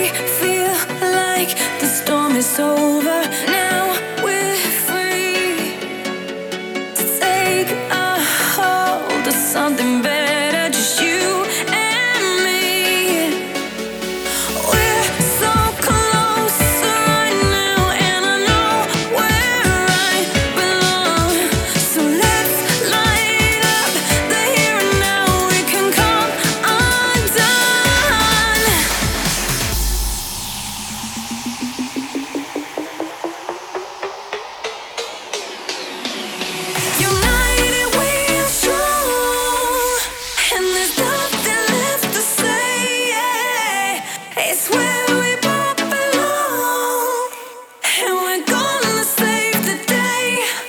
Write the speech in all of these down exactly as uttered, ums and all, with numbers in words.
feel like the storm is over. Now we're free to take a hold of something better, just you and me. We're so close right now, and I know where I belong. So let's light up the here and now. We can come undone. United we are strong, and there's nothing left to say. It's where we both belong, and we're gonna save the day.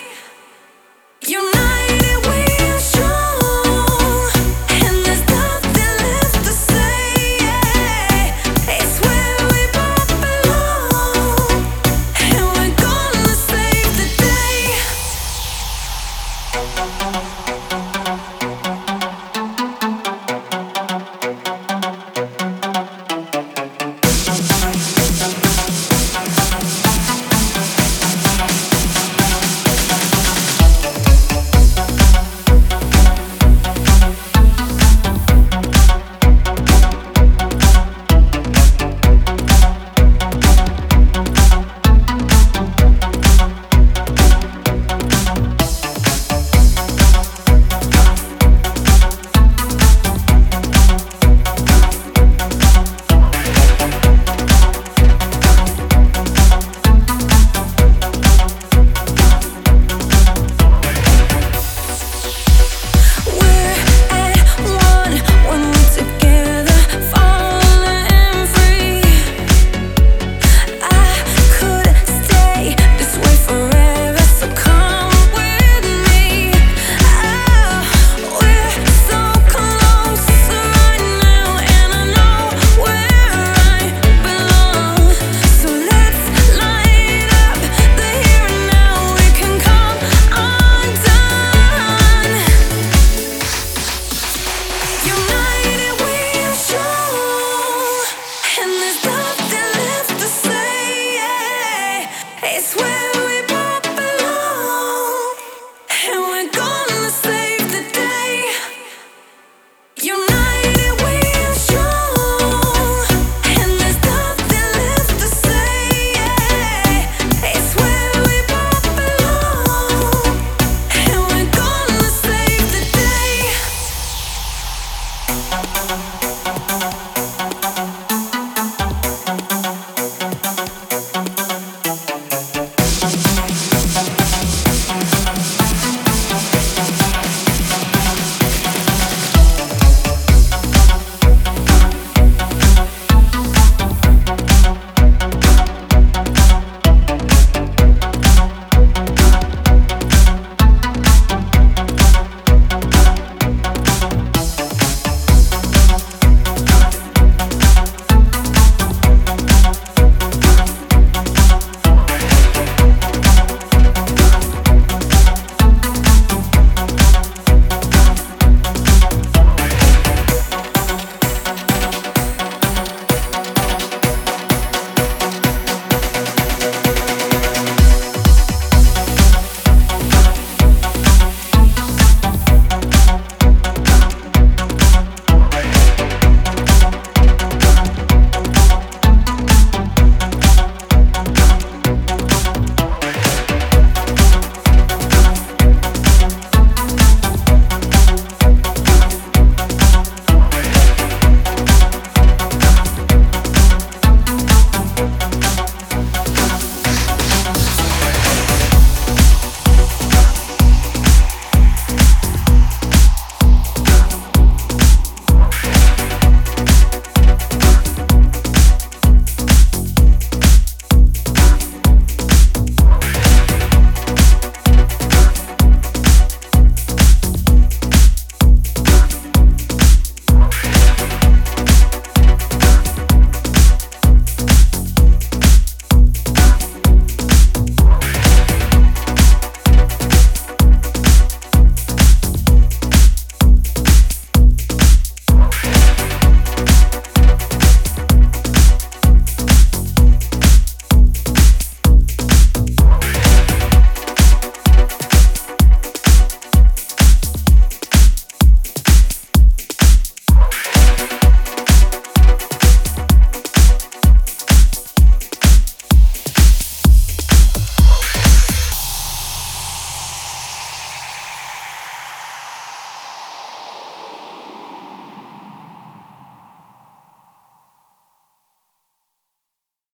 United we are strong, and there's nothing left to say. It's where we both belong, and we're gonna save the day. We're at one when we're together, falling free. I could stay this way forever, so come with me. Oh, we're so close right now, and I know where I belong. So let's light up the here and now. We can come undone. United we are strong, and there's